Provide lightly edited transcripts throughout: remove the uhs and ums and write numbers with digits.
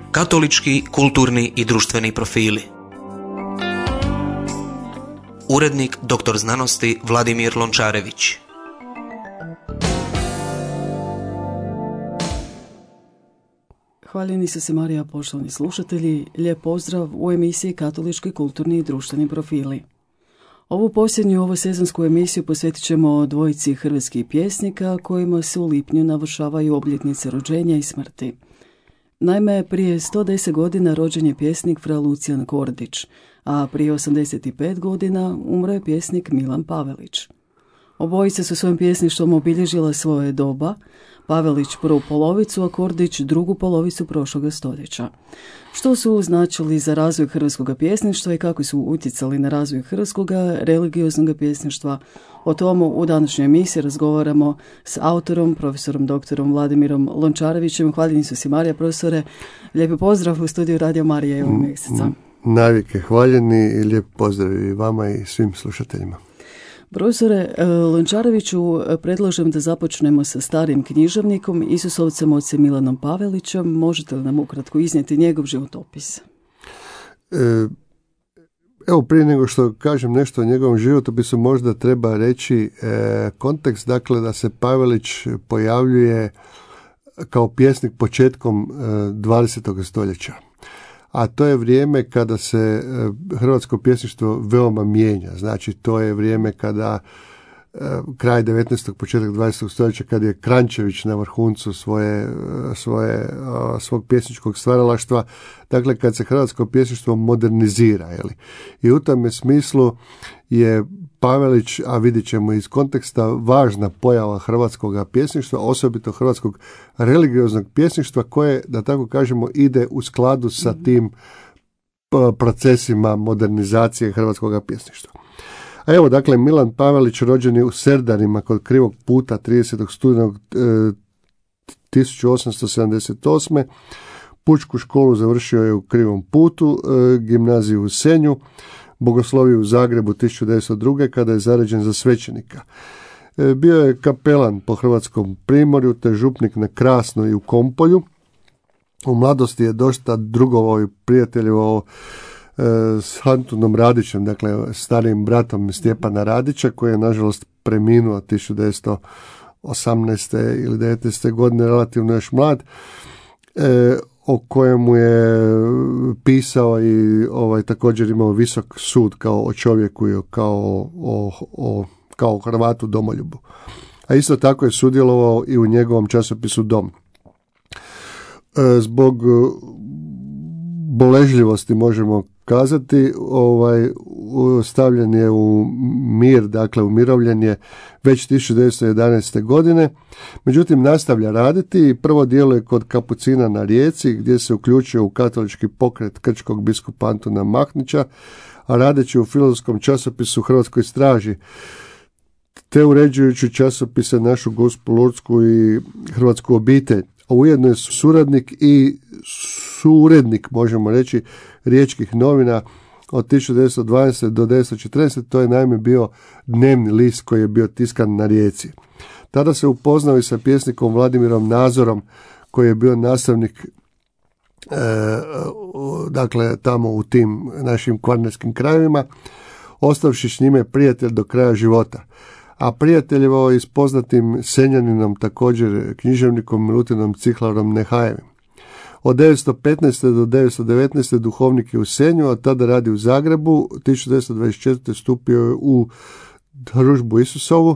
Katolički, kulturni i društveni profili. Urednik dr. znanosti Vladimir Lončarević. Hvaljeni se Marija, poštovani slušatelji, lijep pozdrav u emisiji Katolički, kulturni i društveni profili. Ovu posljednju ovosezonsku emisiju posvetit ćemo dvojici hrvatskih pjesnika kojima se u lipnju navršavaju obljetnice rođenja i smrti. Naime, prije 110 godina rođen je pjesnik fra Lucijan Kordić, a prije 85 godina umro je pjesnik Milan Pavelić. Obojica su svojim pjesništvom obilježila svoje doba, Pavelić prvu polovicu, a Kordić drugu polovicu prošloga stoljeća. Što su značili za razvoj hrvatskog pjesništva i kako su utjecali na razvoj hrvatskog religioznog pjesništva, o tomu u današnjoj emisiji razgovaramo s autorom, profesorom doktorom Vladimirom Lončarevićem. Hvaljeni su si Marija, profesore. Lijepi pozdrav u studiju Radio Marija i ovog mjeseca. Navike hvaljeni i lijep pozdrav i vama i svim slušateljima. Profesore Lončareviću, predlažem da započnemo sa starim književnikom, Isusovcem ocem Milanom Pavelićem. Možete li nam ukratko iznijeti njegov životopis? Evo, prije nego što kažem nešto o njegovom životopisu, možda treba reći kontekst, dakle da se Pavelić pojavljuje kao pjesnik početkom 20. stoljeća. A to je vrijeme kada se hrvatsko pjesništvo veoma mijenja. Znači, to je vrijeme kada kraj 19. početak 20. stoljeća, kad je Kranjčević na vrhuncu svog pjesničkog stvaralaštva, dakle kad se hrvatsko pjesništvo modernizira. I u tome smislu je Pavelić, a vidjet ćemo iz konteksta, važna pojava hrvatskog pjesništva, osobito hrvatskog religioznog pjesništva koje, da tako kažemo, ide u skladu sa tim procesima modernizacije hrvatskog pjesništva. A evo, dakle, Milan Pavelić rođen je u Serdanima kod Krivog puta 30. studenog 1878. Pučku školu završio je u Krivom putu, gimnaziju u Senju, bogosloviju u Zagrebu 1902. kada je zaređen za svećenika. Bio je kapelan po Hrvatskom primorju te župnik na Krasno i u Kompolju. U mladosti je dosta drugovao i prijateljevao s Antunom Radićem, dakle starijim bratom Stjepana Radića, koji je nažalost preminuo 1918. ili 19. godine, relativno još mlad, o kojemu je pisao i također imao visok sud kao o čovjeku i kao Hrvatu domoljubu. A isto tako je sudjelovao i u njegovom časopisu Dom. Zbog boležljivosti, možemo kazati, stavljen je u mir, dakle umirovljen je već 1911. godine. Međutim, nastavlja raditi i prvo djeluje kod kapucina na Rijeci, gdje se uključio u katolički pokret krčkog biskupa Antuna Mahnića, a radeći u filozofskom časopisu Hrvatskoj straži, te uređujući časopise Našu Gospu Lurdsku i Hrvatsku obitelj. A ujedno je suradnik i suurednik, možemo reći, Riječkih novina od 1912. do 1940. To je naime bio dnevni list koji je bio tiskan na Rijeci. Tada se upoznao i sa pjesnikom Vladimirom Nazorom, koji je bio nastavnik dakle tamo u tim našim kvarnerskim krajevima, ostavši s njime prijatelj do kraja života. A prijateljevao je s poznatim Senjaninom, također književnikom Milutinom Cihlarom Nehajevim. Od 1915. do 1919. duhovnik je u Senju, a tada radi u Zagrebu. 1924. stupio je u družbu Isusovu.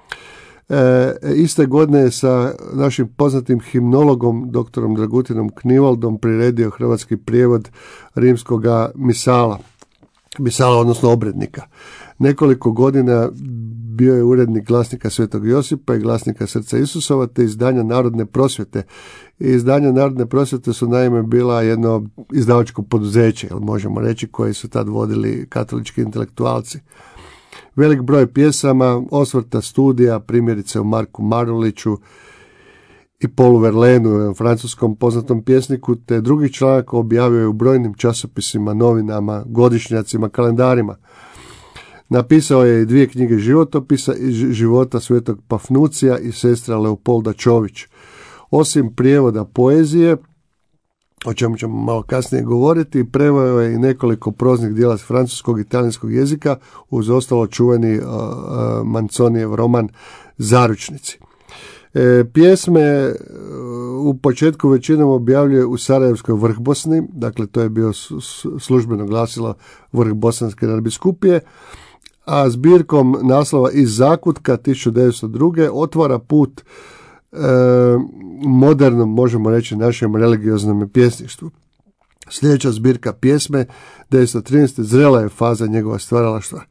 Iste godine je sa našim poznatim himnologom, doktorom Dragutinom Knivaldom, priredio hrvatski prijevod rimskog misala, odnosno obrednika. Nekoliko godina bio je urednik Glasnika Svetog Josipa i Glasnika Srca Isusova, te izdanja Narodne prosvjete. Izdanja Narodne prosvjete su naime bila jedno izdavačko poduzeće, možemo reći, koje su tad vodili katolički intelektualci. Velik broj pjesama, osvrta, studija, primjerice u Marku Maruliću i Paulu Verlaineu, francuskom poznatom pjesniku, te drugih članaka objavio je u brojnim časopisima, novinama, godišnjacima, kalendarima. Napisao je i 2 knjige životopisa iz života svetog Pafnucija i sestra Leopolda Čović. Osim prijevoda poezije, o čemu ćemo malo kasnije govoriti. Preveo je i nekoliko proznih dijela s francuskog i talijanskog jezika, uz ostalo čuveni Manzonijev roman Zaručnici. Pjesme u početku većinom objavljuje u Sarajevskoj Vrhbosni, dakle to je bio službeno glasilo Vrhbosanske nadbiskupije, a zbirkom naslova Iz zakutka 1902. otvara put modernom, možemo reći, našem religioznom pjesništvu. Sljedeća zbirka pjesme 1913. zrela je faza njegova stvaralaštva.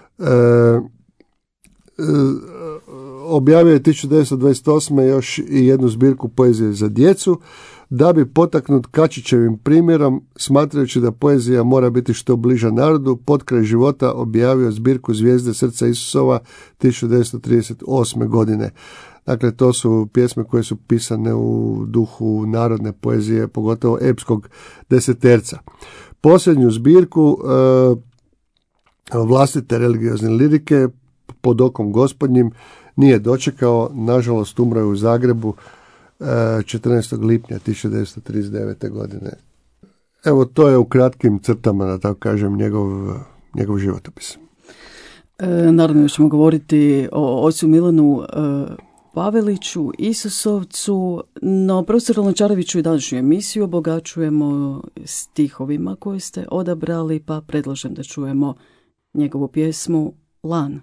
Objavio je 1928. još i jednu zbirku poezije za djecu, da bi potaknut Kačićevim primjerom, smatrajući da poezija mora biti što bliža narodu, pod kraj života objavio zbirku Zvijezde srca Isusova 1938. godine. Dakle, to su pjesme koje su pisane u duhu narodne poezije, pogotovo epskog deseterca. Posljednju zbirku vlastite religiozne lirike pod okom gospodnjim nije dočekao, nažalost umro je u Zagrebu 14. lipnja 1939. godine. Evo, to je u kratkim crtama, da tako kažem, njegov životopis. Naravno, još ćemo govoriti o ocu Milanu Paveliću, Isusovcu, no profesor Lončareviću i današnju emisiju obogaćujemo stihovima koje ste odabrali, pa predlažem da čujemo njegovu pjesmu Lan.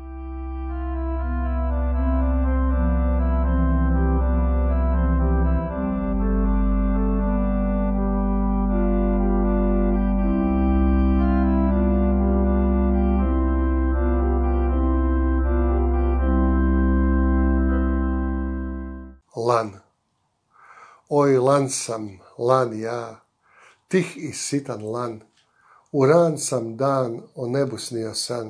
Lan. Oj, lan sam, lan ja, tih i sitan lan, u ran sam dan o nebu snio san.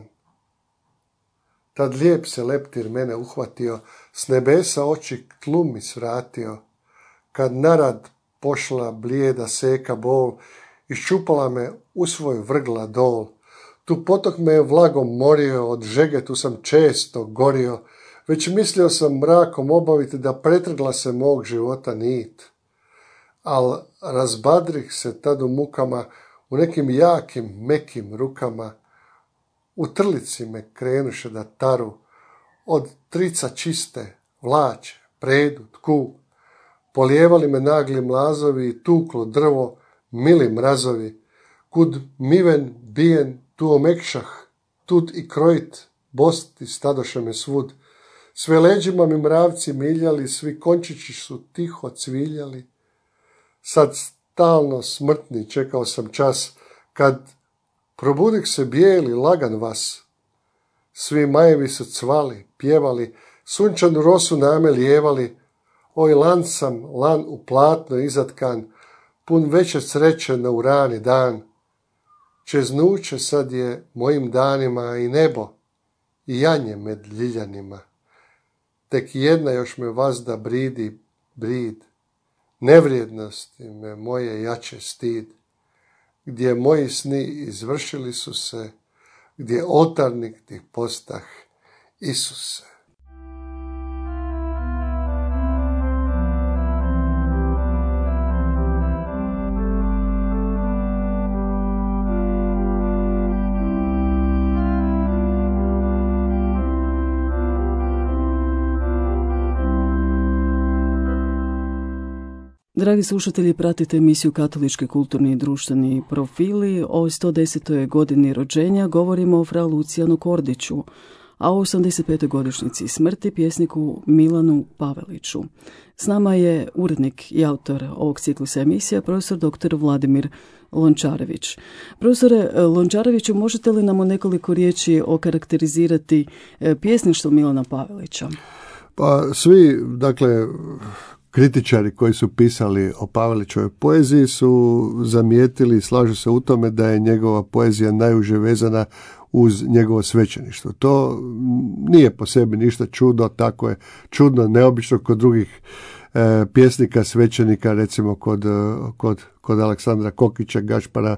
Tad lijep se leptir mene uhvatio, s nebesa oči k tlu mi svratio, kad narad pošla blijeda seka bol, iščupala me u svoj vrgla dol, tu potok me je vlagom morio, od žege tu sam često gorio, već mislio sam mrakom obaviti da pretrgla se mog života nit. Al razbadrih se tad u mukama, u nekim jakim, mekim rukama, u trlici me krenuše da taru, od trica čiste, vlače, predu, tku, polijevali me nagli mlazovi i tuklo drvo, mili mrazovi, kud miven, bijen, tu omekšah, tud i krojit, bosti stadoše me svud, sve leđima mi mravci miljali, svi končići su tiho cviljali. Sad stalno smrtni čekao sam čas, kad probudih se bijeli lagan vas. Svi majevi su cvali, pjevali, sunčanu rosu name lijevali. Oj, lan sam, lan u platno izatkan, pun veće sreće na urani dan. Čeznuće sad je mojim danima i nebo, i janje med ljiljanima. Tek jedna još me vazda bridi, brid, nevrijednosti me moje jače stid, gdje moji sni izvršili su se, gdje oltarnik ti postah, Isuse. Dragi slušatelji, pratite emisiju Katolički kulturni i društveni profili. O 110. godini rođenja govorimo o fra Lucijanu Kordiću, a o 85. godišnjici smrti pjesniku Milanu Paveliću. S nama je urednik i autor ovog ciklusa emisija, profesor dr. Vladimir Lončarević. Profesore Lončareviću, možete li nam u nekoliko riječi okarakterizirati pjesništvo Milana Pavelića? Pa svi, dakle, kritičari koji su pisali o Pavelićevoj poeziji su zamijetili i slažu se u tome da je njegova poezija najuže vezana uz njegovo svećeništvo. To nije po sebi ništa čudno, tako je čudno, neobično kod drugih pjesnika, svećenika, recimo kod Aleksandra Kokića, Gašpara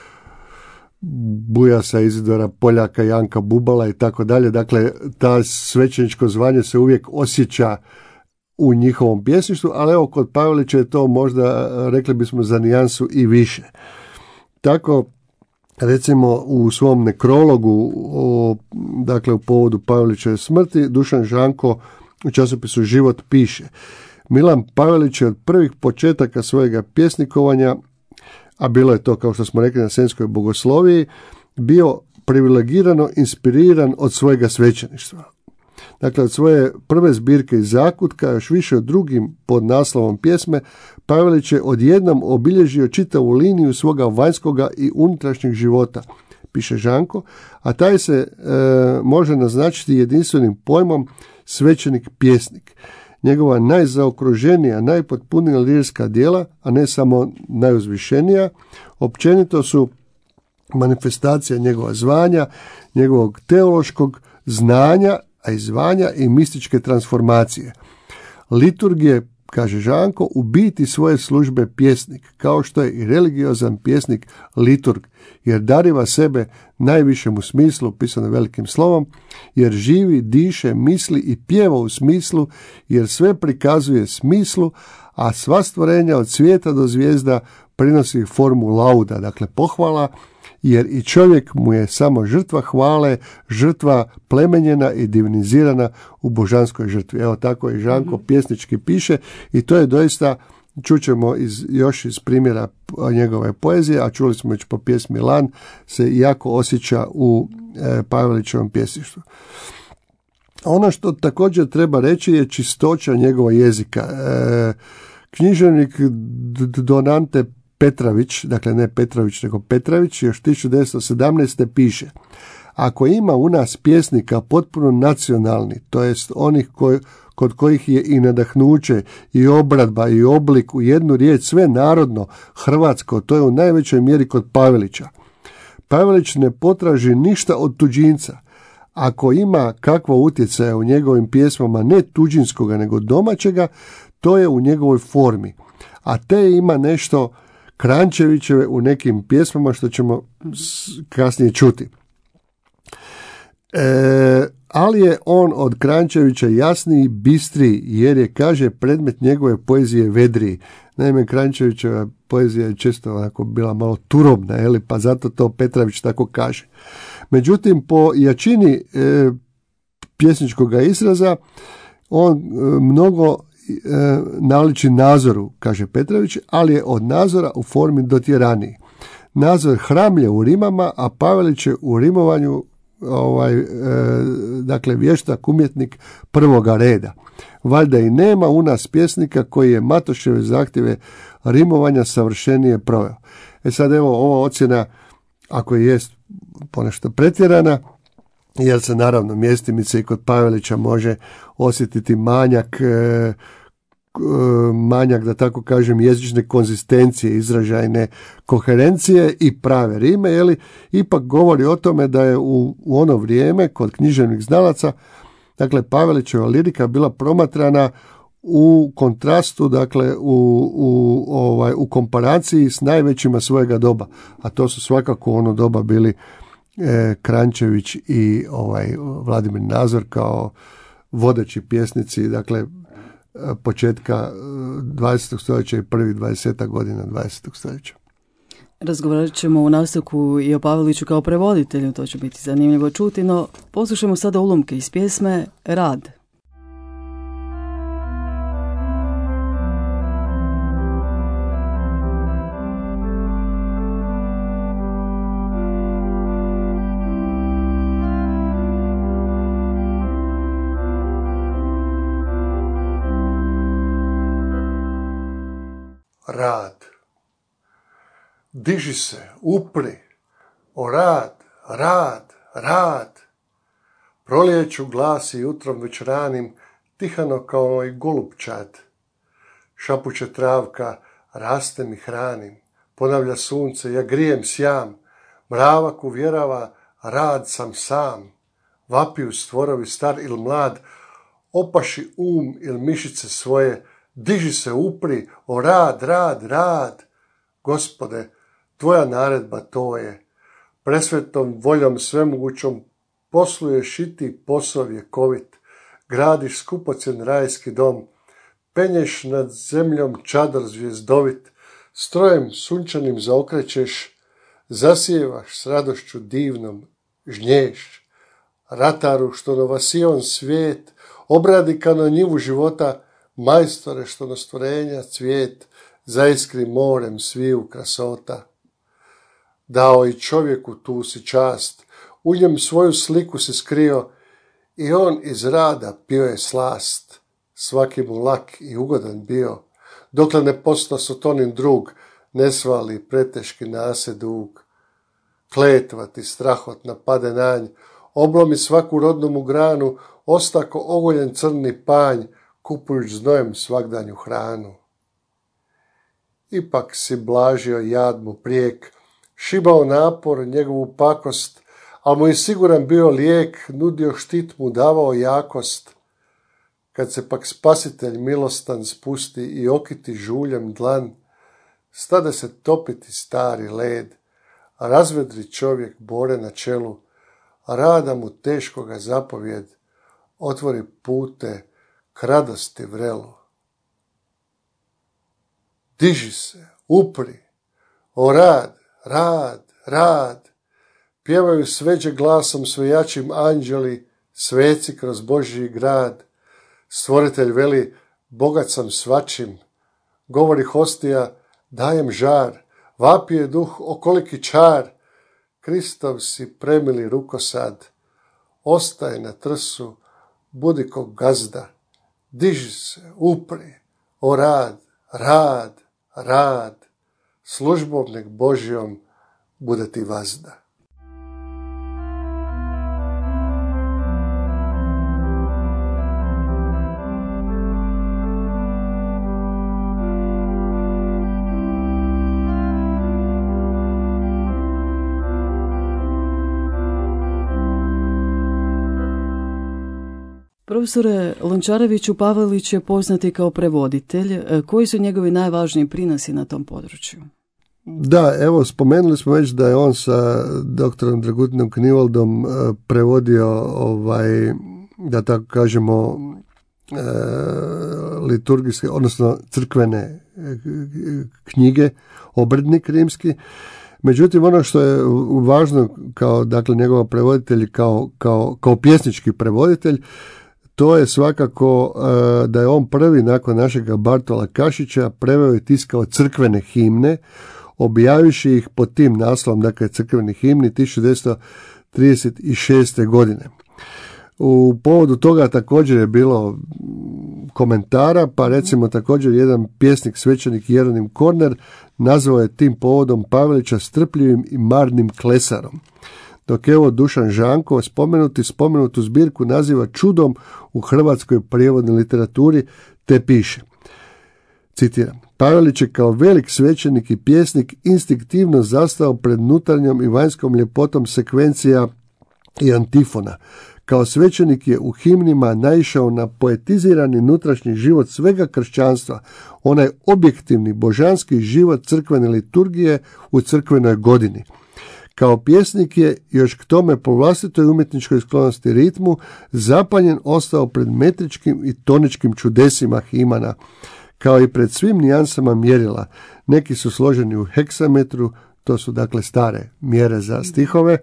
Bujasa, Izidora Poljaka, Janka Bubala i tako dalje. Dakle, ta svećeničko zvanje se uvijek osjeća u njihovom pjesništvu, ali evo kod Pavelića je to možda, rekli bismo, za nijansu i više. Tako, recimo u svom nekrologu, dakle u povodu Pavelićeve smrti, Dušan Žanko u časopisu Život piše: Milan Pavelić je od prvih početaka svojega pjesnikovanja, a bilo je to, kao što smo rekli, na Senjskoj bogosloviji, bio privilegirano inspiriran od svojega svećeništva. Dakle, od svoje prve zbirke iz Zakutka, još više od drugim pod naslovom pjesme, Pavelić je odjednom obilježio čitavu liniju svoga vanjskoga i unutrašnjeg života, piše Žanko, a taj se može naznačiti jedinstvenim pojmom svećenik pjesnik. Njegova najzaokruženija, najpotpunija lirska djela, a ne samo najuzvišenija, općenito su manifestacija njegova zvanja, njegovog teološkog znanja, a i zvanja i mističke transformacije. Liturgije, kaže Žanko, u biti svoje službe pjesnik, kao što je i religiozan pjesnik liturg, jer dariva sebe najvišemu smislu, pisano velikim slovom, jer živi, diše, misli i pjeva u smislu, jer sve prikazuje smislu, a sva stvorenja od svijeta do zvijezda prinosi formu lauda, dakle pohvala, jer i čovjek mu je samo žrtva hvale, žrtva plemenjena i divinizirana u božanskoj žrtvi. Evo tako i Žanko pjesnički piše i to je doista, čućemo još iz primjera njegove poezije, a čuli smo već po pjesmi Lan, se jako osjeća u Pavelićevom pjesništvu. Ono što također treba reći je čistoća njegova jezika. Književnik Donante Petravić, dakle ne Petrović nego Petravić, još 1917. piše: Ako ima u nas pjesnika potpuno nacionalni, to jest onih kod kojih je i nadahnuće, i obradba, i oblik, u jednu riječ sve narodno, hrvatsko, to je u najvećoj mjeri kod Pavelića. Pavelić ne potraži ništa od tuđinca. Ako ima kakvo utjecaja u njegovim pjesmama ne tuđinskoga nego domaćega, to je u njegovoj formi. A te ima nešto Kranjčevićeve u nekim pjesmama, što ćemo kasnije čuti. Ali je on od Kranjčevića jasniji, bistriji, jer je, kaže, predmet njegove poezije vedriji. Naime, Kranjčevićeva poezija je često onako bila malo turobna, pa zato to Petravić tako kaže. Međutim, po jačini pjesničkog izraza, on mnogo naliči Nazoru, kaže Petravić, ali je od Nazora u formi dotjeraniji. Nazor hramlje u rimama, a Pavelić je u rimovanju dakle vještak, umjetnik prvoga reda. Valjda i nema u nas pjesnika koji je Matoševe zahtjeve rimovanja savršenije proveo. Sad evo, ova ocjena, ako jest ponešto pretjerana, jer se naravno mjestimice i kod Pavelića može osjetiti manjak, da tako kažem, jezične konzistencije, izražajne koherencije i prave rime, ipak govori o tome da je u ono vrijeme kod književnih znalaca, dakle, Pavelićeva lirika bila promatrana u kontrastu, dakle, u komparaciji s najvećima svojega doba, a to su svakako ono doba bili Kranjčević i Vladimir Nazor kao vodeći pjesnici, dakle, početka 20. stoljeća i prvih 20 godina 20. stoljeća. Razgovarat ćemo u nastavku i o Paveliću kao prevoditelju, to će biti zanimljivo čuti, no poslušajmo sada ulomke iz pjesme Rad. Rad. Diži se, upri, o rad, rad, rad. Prolijeću glas i jutrom već ranim, tihano kao i golupčad. Šapuće travka, rastem i hranim. Ponavlja sunce, ja grijem sjam. Mravak uvjerava, rad sam sam. Vapiju stvorovi star il mlad, opaši il mišice svoje. Diži se, upri, o rad, rad, rad. Gospode, tvoja naredba to je. Presvetom voljom svemogućom posluješ i ti posao vjekovit. Gradiš skupocjen rajski dom. penješ nad zemljom čadar zvijezdovit, strojem sunčanim zaokrećeš, zasijevaš s radošću divnom, žnješ. Rataru što nova Sion svijet, obradi ka na njivu života, majstore što na stvorenja cvijet, zaiskri morem sviju krasota. Dao i čovjeku tu si čast, u njem svoju sliku si skrio, i on iz rada pio je slast, svaki mu lak i ugodan bio, dokle ne posta sotonin drug, ne svali preteški nase dug. Kletva ti strahotna pade nanj, oblomi svaku rodnomu granu, ostako ogoljen crni panj, kupujuć znojem svagdanju hranu. Ipak si blažio jad mu prijek, šibao napor njegovu pakost, al mu je siguran bio lijek, nudio štit mu davao jakost. Kad se pak spasitelj milostan spusti i okiti žuljem dlan, stade se topiti stari led, a razvedri čovjek bore na čelu, a rada mu teškoga zapovjed, otvori pute k radosti vrelu. Diži se, upri, o rad, rad, rad, pjevaju sveđe glasom svejačim anđeli, sveci kroz Božji grad. Stvoritelj veli, bogat sam svačim, govori hostija, dajem žar, vapije duh, okoliki čar, Kristov si premili rukosad, ostaje na trsu, budi ko gazda, diži se, upri, o rad, rad, rad, službom nek Božjom bude ti vazda. Profesore Lončareviću, Pavelić je poznati kao prevoditelj. Koji su njegovi najvažniji prinosi na tom području? Da, evo, spomenuli smo već da je on sa doktorom Dragutinom Knivaldom prevodio, da tako kažemo, liturgijske, odnosno crkvene knjige, obrednik rimski. Međutim, ono što je važno kao, dakle, njegov prevoditelj kao pjesnički prevoditelj, to je svakako da je on prvi nakon našega Bartola Kašića preveo i tiskao crkvene himne, objavivši ih pod tim naslovom, dakle crkveni himni 1936. godine. U povodu toga također je bilo komentara, pa recimo također jedan pjesnik, svećenik Jeronim Korner, nazvao je tim povodom Pavelića strpljivim i marnim klesarom. Dok evo Dušan Žanko spomenutu zbirku naziva čudom u hrvatskoj prijevodnoj literaturi, te piše, citiram, Pavelić je kao velik svećenik i pjesnik instinktivno zastao pred unutarnjom i vanjskom ljepotom sekvencija i antifona. Kao svećenik je u himnima naišao na poetizirani unutrašnji život svega kršćanstva, onaj objektivni božanski život crkvene liturgije u crkvenoj godini. Kao pjesnik je još k tome po vlastitoj umjetničkoj sklonosti ritmu zapaljen ostao pred metričkim i toničkim čudesima himana, kao i pred svim nijansama mjerila. Neki su složeni u heksametru, to su dakle stare mjere za stihove,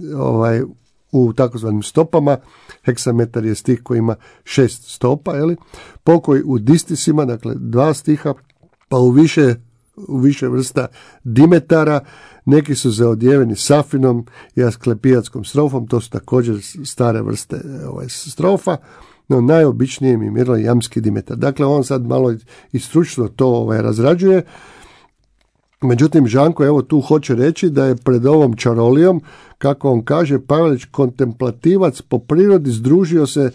u takozvanim stopama. Heksametar je stih koji ima 6 stopa, pokoj u distisima, dakle 2 stiha, pa u više vrsta dimetara. Neki su zaodjeveni safinom i asklepijatskom strofom, to su također stare vrste strofa, no najobičnije mi je mjerilo jamski dimetar. Dakle, on sad malo i stručno to razrađuje. Međutim, Žanko evo tu hoće reći da je pred ovom čarolijom, kako on kaže, Pavelić kontemplativac po prirodi združio se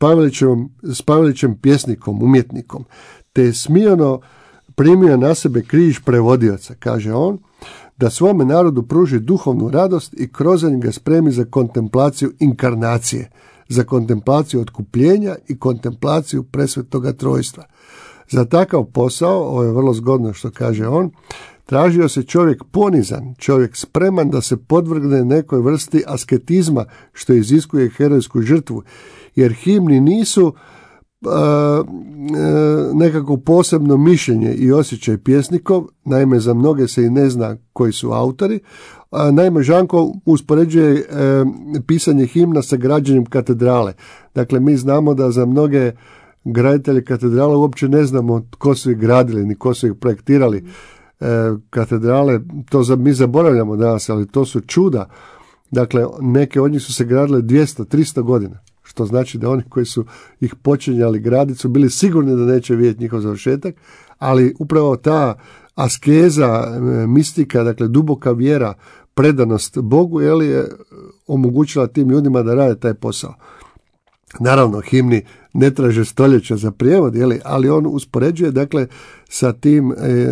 s Pavelićem pjesnikom, umjetnikom, te je smijeno primio na sebe križ prevodioca, kaže on, da svome narodu pruži duhovnu radost i kroz ga spremi za kontemplaciju inkarnacije, za kontemplaciju otkupljenja i kontemplaciju presvetoga trojstva. Za takav posao, ovo je vrlo zgodno što kaže on, tražio se čovjek ponizan, čovjek spreman da se podvrgne nekoj vrsti asketizma što iziskuje herojsku žrtvu, jer himni nisu nekako posebno mišljenje i osjećaj pjesnikov, naime za mnoge se i ne zna koji su autori. Naime, Žanko uspoređuje pisanje himna sa građenjem katedrale. Dakle, mi znamo da za mnoge graditelje katedrale uopće ne znamo tko su ih gradili, ni ko su ih projektirali. Katedrale, to mi zaboravljamo danas, ali to su čuda. Dakle, neke od njih su se gradile 200-300 godina, što znači da oni koji su ih počinjali graditi su bili sigurni da neće vidjeti njihov završetak, ali upravo ta askeza, mistika, dakle duboka vjera, predanost Bogu, je omogućila tim ljudima da rade taj posao. Naravno, himni ne traže stoljeća za prijevod, ali on uspoređuje, dakle, sa tim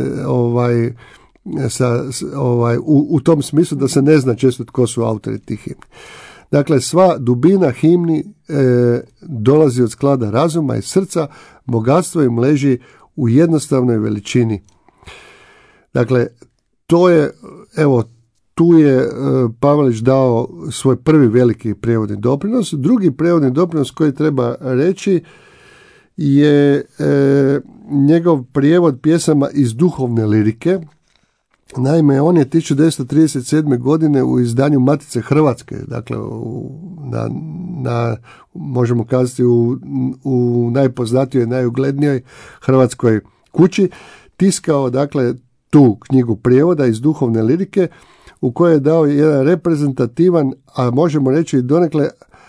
u tom smislu da se ne zna često tko su autori tih himni. Dakle, sva dubina himni dolazi od sklada razuma i srca, bogatstvo im leži u jednostavnoj veličini. Dakle, to je, tu je Pavelić dao svoj prvi veliki prijevodni doprinos. Drugi prijevodni doprinos koji treba reći je njegov prijevod pjesama iz duhovne lirike. Naime, on je 1937. godine u izdanju Matice Hrvatske, dakle možemo kazati u najpoznatijoj, najuglednijoj hrvatskoj kući, tiskao dakle tu knjigu prijevoda iz duhovne lirike, u kojoj je dao jedan reprezentativan, a možemo reći i donekle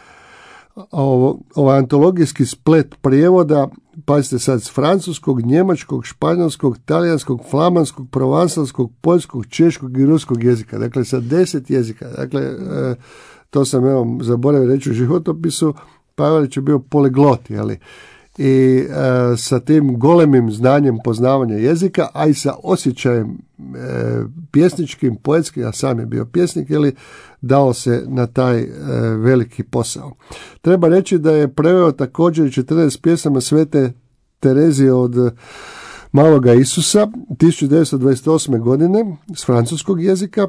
ovaj antologijski splet prijevoda, pazite sad, s francuskog, njemačkog, španjolskog, talijanskog, flamanskog, provansalskog, poljskog, češkog i ruskog jezika. Dakle, sa 10 jezika. Dakle, to sam zaboravio reći u životopisu, Pavelić je bio poliglot, i sa tim golemim znanjem poznavanja jezika, a i sa osjećajem pjesničkim, poetskim, a sam je bio pjesnik, dao se na taj veliki posao. Treba reći da je preveo također 14 pjesama Svete Terezije od Maloga Isusa 1928. godine s francuskog jezika.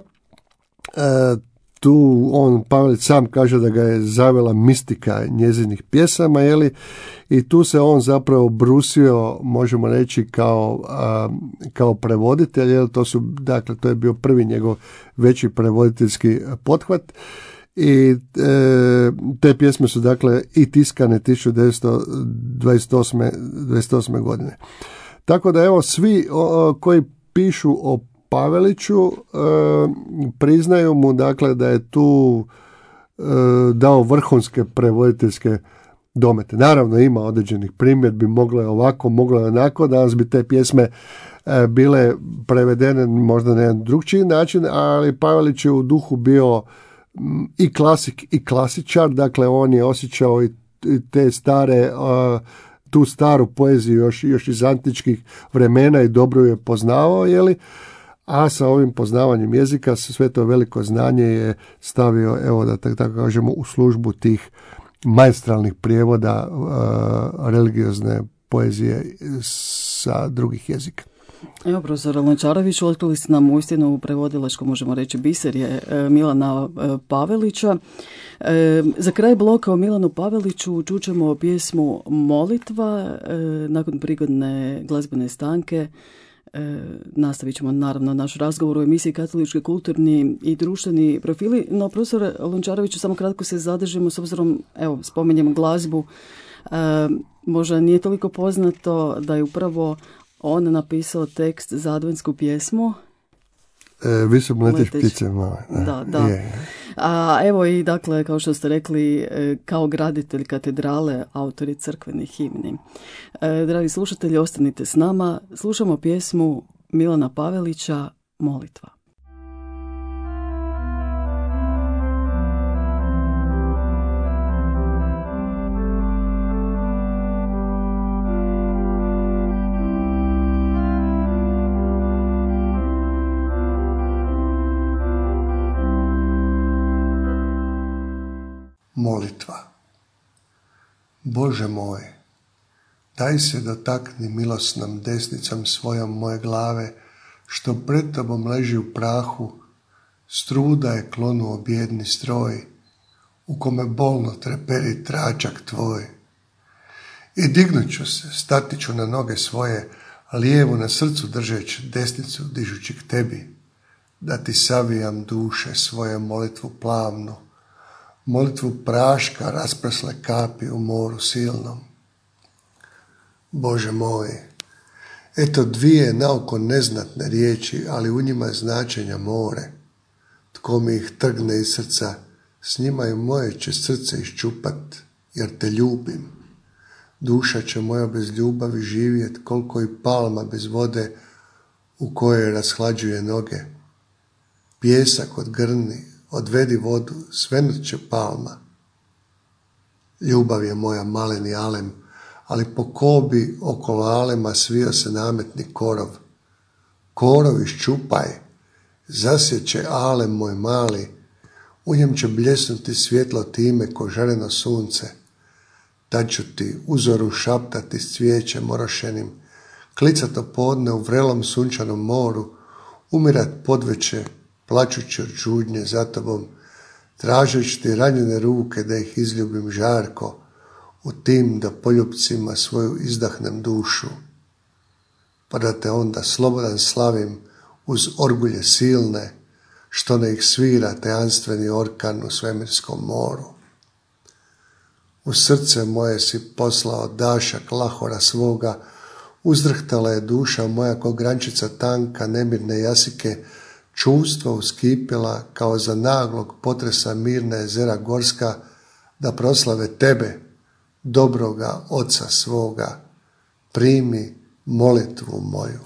Tu Pavelić sam kaže da ga je zavela mistika njezinih pjesama, i tu se on zapravo brusio, možemo reći, kao prevoditelj, to je bio prvi njegov veći prevoditeljski pothvat, i te pjesme su dakle i tiskane 1928. godine. Tako da svi koji pišu o Paveliću priznaju mu dakle da je tu dao vrhunske prevoditeljske domete. Naravno ima određenih primjedbi, moglo je ovako, moglo je onako, danas bi te pjesme bile prevedene možda na jedan drugčiji način, ali Pavelić je u duhu bio i klasik i klasičar, dakle on je osjećao i te stare, tu staru poeziju još iz antičkih vremena i dobro je poznavao, a sa ovim poznavanjem jezika sve to veliko znanje je stavio, da tako kažemo, u službu tih maestralnih prijevoda religiozne poezije sa drugih jezika. Evo, profesor Lončarević, otkrili ste nam uistinu u prevodilačkom, možemo reći, biserje Milana Pavelića. Za kraj bloka o Milanu Paveliću čućemo pjesmu Molitva. Nakon prigodne glazbene stanke nastavit ćemo naravno naš razgovor u emisiji Katolički kulturni i društveni profili. No, profesor Lončareviću, samo kratko se zadržimo s obzirom, spominjem glazbu. Možda nije toliko poznato da je upravo on napisao tekst za adventsku pjesmu. Visok leteć ptice male. Da. Je. A evo i dakle, kao što ste rekli, kao graditelj katedrale, autori crkvenih himni. Dragi slušatelji, ostanite s nama. Slušamo pjesmu Milana Pavelića, Molitva. Molitva. Bože moj, daj se dotakni milosnom desnicom svojom moje glave, što pred tobom leži u prahu, struda je klonuo bijedni stroj, u kome bolno treperi tračak tvoj. I dignut ću se, stati ću na noge svoje, lijevu na srcu držeći, desnicu dižući k tebi, da ti savijam duše svoje molitvu plavnu, molitvu praška raspresle kapi u moru silnom. Bože moj, eto dvije naoko neznatne riječi, ali u njima značenja more. Tko mi ih trgne iz srca, s njima i moje će srce iščupat, jer te ljubim. Duša će moja bez ljubavi živjet, koliko i palma bez vode u kojoj rashlađuje noge. Pijesak odgrni, odvedi vodu, svenut će palma. Ljubav je moja maleni alem, ali po kobi okolo alema svio se nametni korov. Korov iščupaj, zasjeće alem moj mali, u njem će bljesnuti svjetlo time ko žareno sunce. Tad ću ti uzoru šaptati s cvijećem orošenim, klicat podne u vrelom sunčanom moru, umirat podveče, plačući od žudnje za tobom, tražeći ti ranjene ruke da ih izljubim žarko, u tim da poljupcima svoju izdahnem dušu, pa da te onda slobodan slavim uz orgulje silne, što ne ih svira tajanstveni orkan u svemirskom moru. U srce moje si poslao dašak lahora svoga, uzdrhtala je duša moja ko grančica tanka nemirne jasike, čustva uskipila kao za naglog potresa mirna jezera gorska, da proslave tebe, dobroga Oca svoga, primi molitvu moju.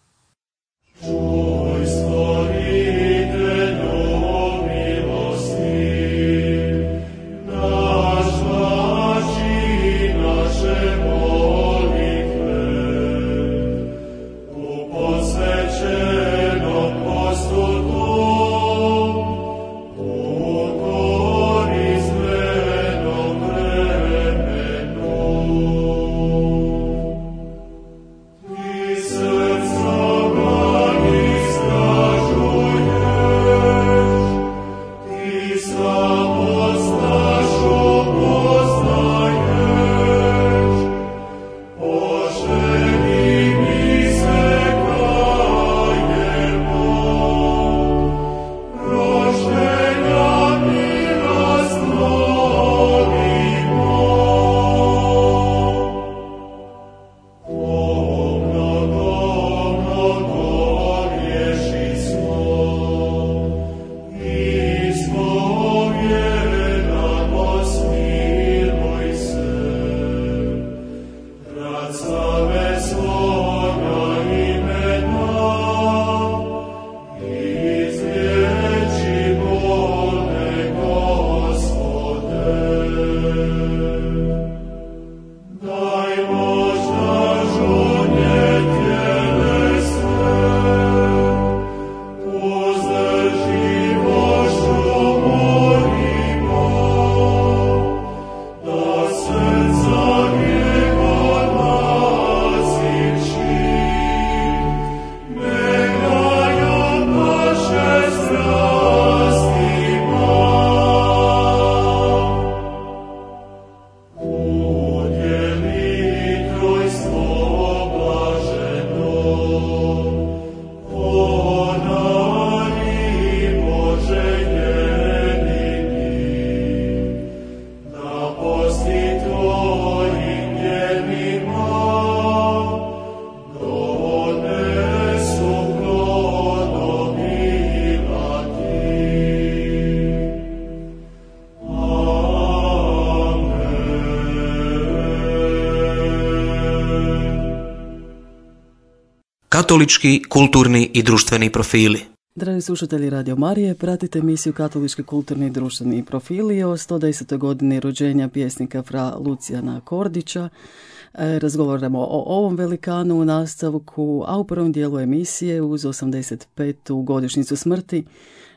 Katolički, kulturni i društveni profili. Dragi slušatelji Radio Marije, pratite emisiju Katolički, kulturni i društveni profili o 110. godini rođenja pjesnika fra Lucijana Kordića. Razgovaramo o ovom velikanu u nastavku, a u prvom dijelu emisije uz 85. godišnjicu smrti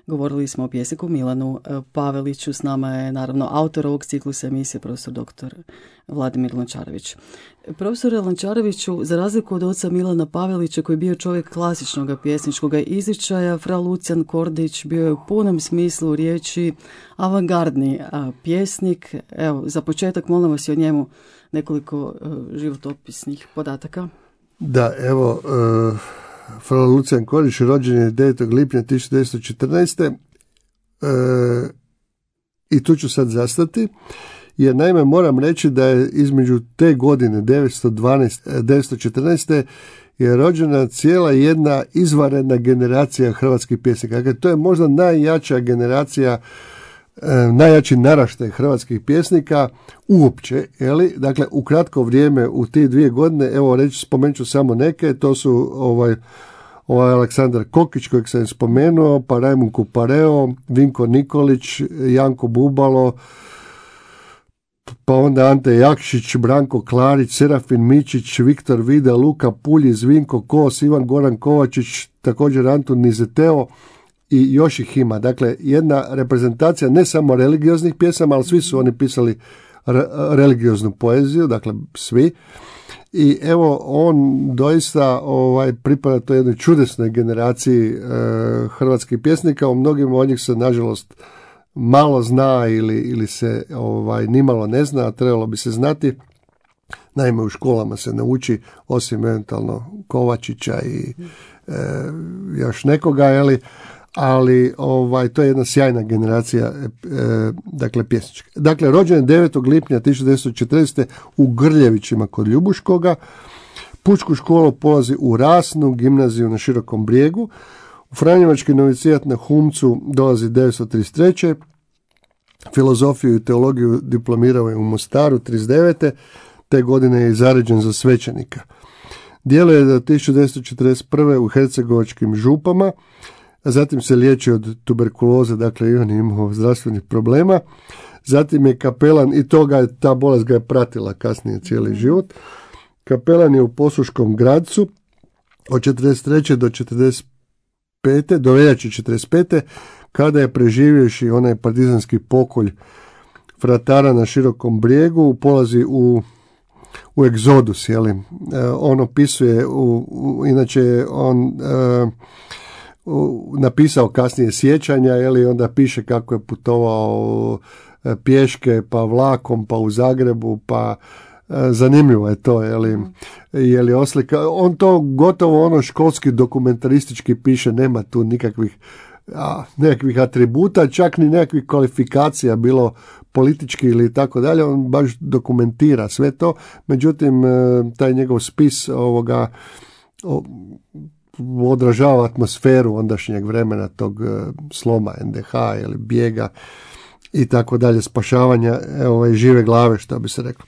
Govorili smo o pjesniku Milanu Paveliću. S nama je naravno autor ovog ciklusa emisije, profesor dr. Vladimir Lončarević. Profesore Lončareviću, za razliku od oca Milana Pavelića, koji je bio čovjek klasičnog pjesničkog izričaja, fra Lucijan Kordić bio je u punom smislu riječi avangardni pjesnik. Evo, za početak molim vas i o njemu nekoliko životopisnih podataka. Da, evo, fra Lucijan Kordić rođen je 9. lipnja 1914. I tu ću sad zastati, jer naime moram reći da je između te godine 914. je rođena cijela jedna izvanredna generacija hrvatskih pjesnika. Dakle, to je možda najjača generacija, najjači naraštaj hrvatskih pjesnika uopće, dakle u kratko vrijeme u te 2 godine, evo spomenut ću samo neke, to su ovaj Aleksandar Kokić kojeg sam spomenuo, pa Rajmund Kupareo, Vinko Nikolić, Janko Bubalo, pa onda Ante Jakšić, Branko Klarić, Serafin Mičić, Viktor Vida, Luka Puljiz, Vinko Kos, Ivan Goran Kovačić, također Antun Nizeteo i još ih ima. Dakle, jedna reprezentacija ne samo religioznih pjesama, ali svi su oni pisali religioznu poeziju, dakle svi. I evo, on doista pripada toj jednoj čudesnoj generaciji hrvatskih pjesnika. O mnogim od njih se, nažalost, malo zna ili se nimalo ne zna, a trebalo bi se znati. Naime, u školama se nauči, osim eventualno Kovačića i još nekoga, ali to je jedna sjajna generacija dakle pjesnička. Dakle, rođen je 9. lipnja 1940. u Grljevićima kod Ljubuškoga. Pučku školu polazi u Rasnu, gimnaziju na Širokom Brijegu. U Franjevački novicijat na Humcu dolazi 1933. Filozofiju i teologiju diplomirao je u Mostaru 1939. Te godine je zaređen za svećenika. Djeluje do 1941. u hercegovačkim Župama, a zatim se liječi od tuberkuloze, dakle i on je imao zdravstvenih problema. Zatim je kapelan, i ta bolest ga je pratila kasnije cijeli život. Kapelan je u Posuškom Gradcu od 1943. do 1945. do veljače 1945. kada je preživjevši onaj partizanski pokolj fratara na Širokom Brijegu, polazi u egzodus, on opisuje, inače on napisao kasnije sjećanja, onda piše kako je putovao pješke, pa vlakom, pa u Zagrebu, pa zanimljivo je to, je li oslika. On to gotovo školski dokumentaristički piše, nema tu nekakvih atributa, čak ni nekakvih kvalifikacija, bilo politički ili tako dalje, on baš dokumentira sve to. Međutim, taj njegov spis odražava atmosferu ondašnjeg vremena, tog sloma NDH ili bijega i tako dalje, spašavanja žive glave, što bi se reklo.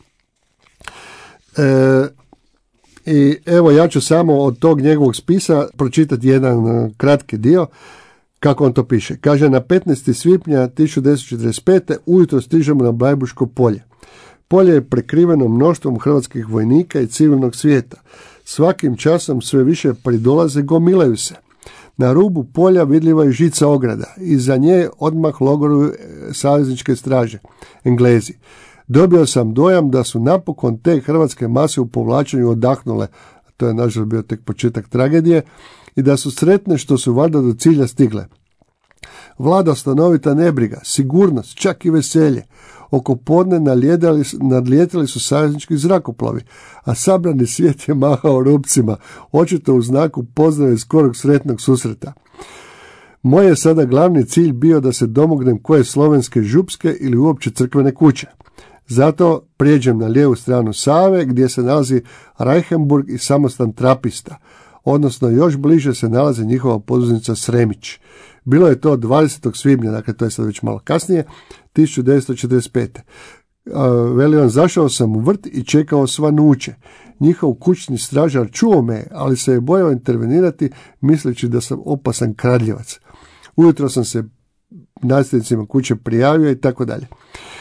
I evo, ja ću samo od tog njegovog spisa pročitati jedan kratki dio kako on to piše. Kaže, na 15. svibnja 1945. ujutro stižemo na Blajburško polje. Polje je prekriveno mnoštvom hrvatskih vojnika i civilnog svijeta. Svakim časom sve više pridolaze, gomilaju se. Na rubu polja vidljiva je žica ograda. Iza nje odmah logoruju savezničke straže, Englezi. Dobio sam dojam da su napokon te hrvatske mase u povlačenju odahnule, a to je nažalost bio tek početak tragedije, i da su sretne što su valjda do cilja stigle. Vlada stanovita nebriga, sigurnost, čak i veselje. Oko podne nadlijetali su saveznički zrakoplovi, a sabrani svijet je mahao rupcima, očito u znaku pozdrava i skorog sretnog susreta. Moj je sada glavni cilj bio da se domognem koje slovenske župske ili uopće crkvene kuće. Zato prijeđem na lijevu stranu Save, gdje se nalazi Reichenburg i samostan Trapista, odnosno još bliže se nalazi njihova podružnica Sremić. Bilo je to 20. svibnja, dakle to je sad već malo kasnije, 1945. Veli on, zašao sam u vrt i čekao svanuće. Njihov kućni stražar čuo me, ali se je bojao intervenirati, misleći da sam opasan kradljivac. Ujutro sam se nasljednicima kuće prijavio i tako dalje.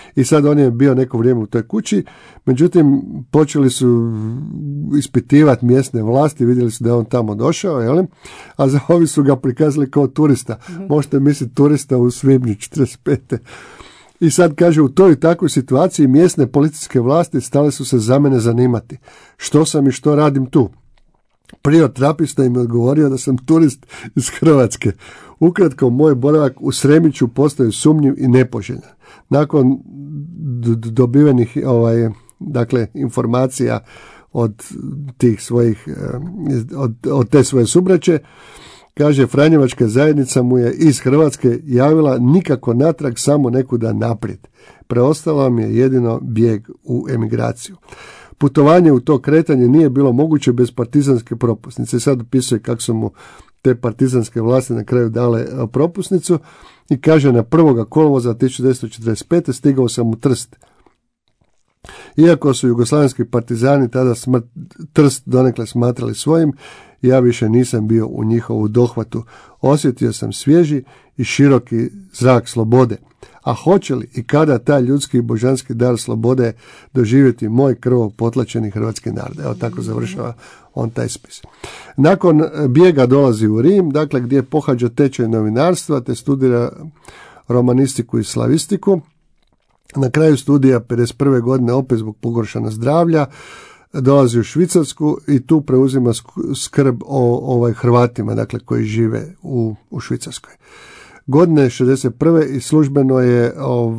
i sad on je bio neko vrijeme u toj kući, međutim počeli su ispitivati mjesne vlasti, vidjeli su da je on tamo došao, jel? A za ovi su ga prikazali kao turista. Možete misliti turista u svibnju 45. I sad kaže, u toj i takvoj situaciji mjesne policijske vlasti stale su se za mene zanimati. Što sam i što radim tu? Trapista im je odgovorio da sam turist iz Hrvatske. Ukratko, moj boravak u Sremiću postao sumnjiv i nepoželjan. Nakon dobivenih informacija od tih svojih od te svoje subraće, kaže, Franjevačka zajednica mu je iz Hrvatske javila nikako natrag, samo nekuda naprijed. Preostalo mi je jedino bijeg u emigraciju. Putovanje u to kretanje nije bilo moguće bez partizanske propusnice. I sad opisuje kako su mu te partizanske vlasti na kraju dale propusnicu i kaže, na 1. kolovoza 1945. stigao sam u Trst. Iako su jugoslavenski partizani tada Trst donekle smatrali svojim, ja više nisam bio u njihovu dohvatu. Osjetio sam svježi i široki zrak slobode. A hoće li i kada taj ljudski i božanski dar slobode doživjeti moj krvo potlačeni hrvatski narod? Evo tako završava on taj spis. Nakon bijega dolazi u Rim, dakle gdje pohađa tečaj novinarstva te studira romanistiku i slavistiku. Na kraju studija 51. godine opet zbog pogoršana zdravlja dolazi u Švicarsku i tu preuzima skrb o Hrvatima, dakle koji žive u Švicarskoj. Godine 61. i službeno je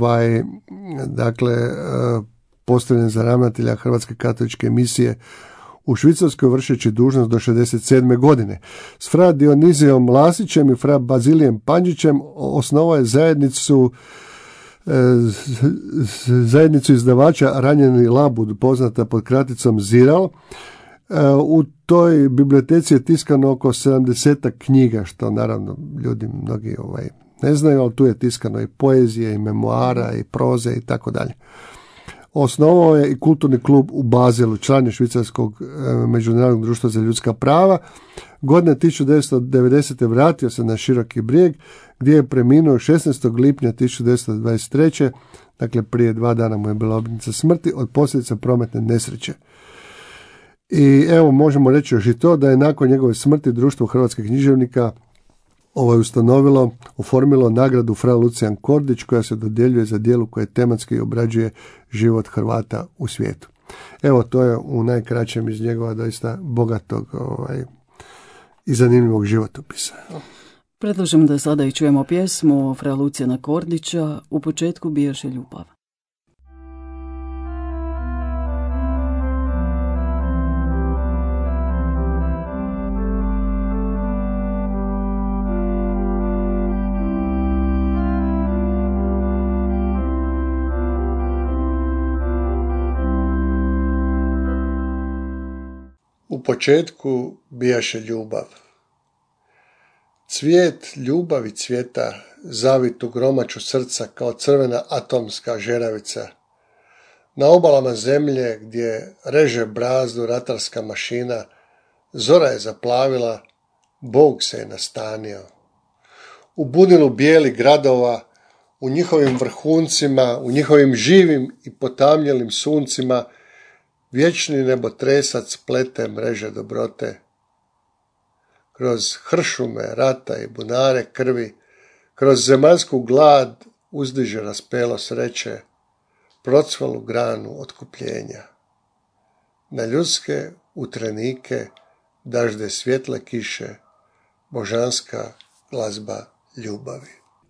postavljen za ravnatelja Hrvatske katoličke misije u Švicarskoj, vršeći dužnost do 67. godine. S fra Dionizijom Lasićem i fra Bazilijem Pandžićem osnovao je zajednicu izdavača Ranjeni labud, poznata pod kraticom Ziral. U toj biblioteci je tiskano oko 70 knjiga, što naravno ljudi mnogi ne znaju, ali tu je tiskano i poezije, i memoara, i proze i tako dalje. Osnovao je i kulturni klub u Bazelu, član je Švicarskog međunarodnog društva za ljudska prava. Godine 1990. vratio se na Široki brijeg, gdje je preminuo 16. lipnja 1923. Dakle, prije 2 dana mu je bila obljetnica smrti od posljedica prometne nesreće. I evo, možemo reći još i to da je nakon njegove smrti Društvo hrvatskih književnika oformilo nagradu fra Lucijan Kordić, koja se dodjeljuje za djelo koje tematski obrađuje život Hrvata u svijetu. Evo, to je u najkraćem iz njegova doista bogatog i zanimljivog životopisa. Predlažem da sada i čujemo pjesmu fra Lucijana Kordića, U početku bijaše ljubav. U početku bijaše ljubav. Cvijet ljubavi cvjeta, zavit u gromaču srca kao crvena atomska žeravica. Na obalama zemlje gdje reže brazdu ratarska mašina, zora je zaplavila, Bog se je nastanio. U bunilu bijelih gradova, u njihovim vrhuncima, u njihovim živim i potamnjelim suncima, vječni nebotresac plete mreže dobrote. Kroz hršume rata i bunare krvi, kroz zemaljsku glad uzdiže raspelo sreće, procvalu granu otkupljenja. Na ljudske utrenike dažde svjetle kiše, božanska glazba ljubavi.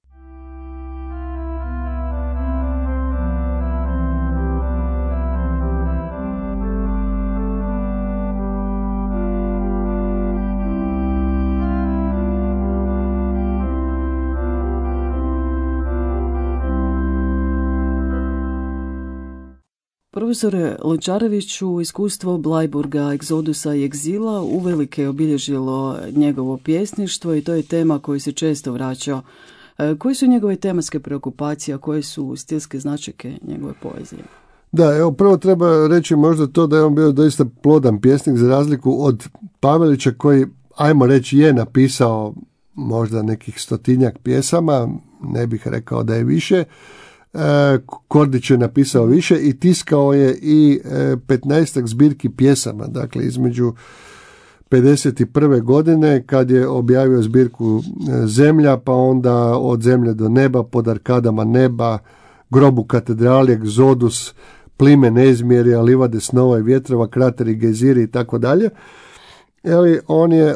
Profesore Lončareviću, iskustvo Blajburga, egzodusa i egzila uvelike je obilježilo njegovo pjesništvo i to je tema koju se često vraćao. Koje su njegove tematske preokupacije, a koje su stilske značajke njegove poezije? Da, evo prvo treba reći možda to da je on bio doista plodan pjesnik za razliku od Pavelića koji, ajmo reći, je napisao možda nekih 100-tinjak pjesama, ne bih rekao da je više. Kordić je napisao više i tiskao je i 15 zbirki pjesama, dakle između 51. godine kad je objavio zbirku Zemlja, pa onda Od zemlje do neba, Pod arkadama neba, Grobu katedrali, Egzodus, Plime neizmjerja, Livade snova i vjetrova, Krateri, gejziri i tako dalje. On je